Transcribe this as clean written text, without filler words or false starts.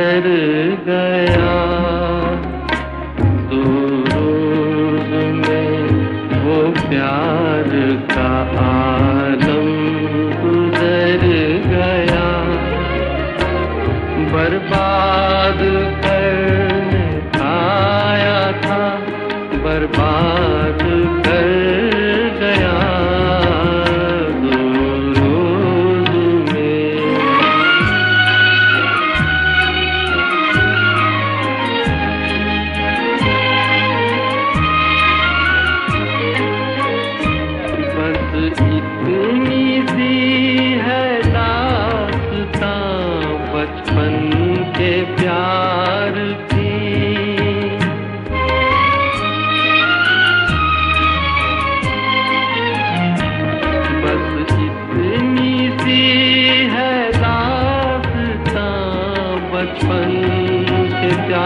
गुजर गया। दो रोज में वो प्यार का आलम गुजर गया। बर्बाद करने आया था, बर्बाद कर गया। दो रोज में बस इतनी सी है दास्तां बचपन के प्यार की। बस इतनी सी है दास्तां बचपन के प्यार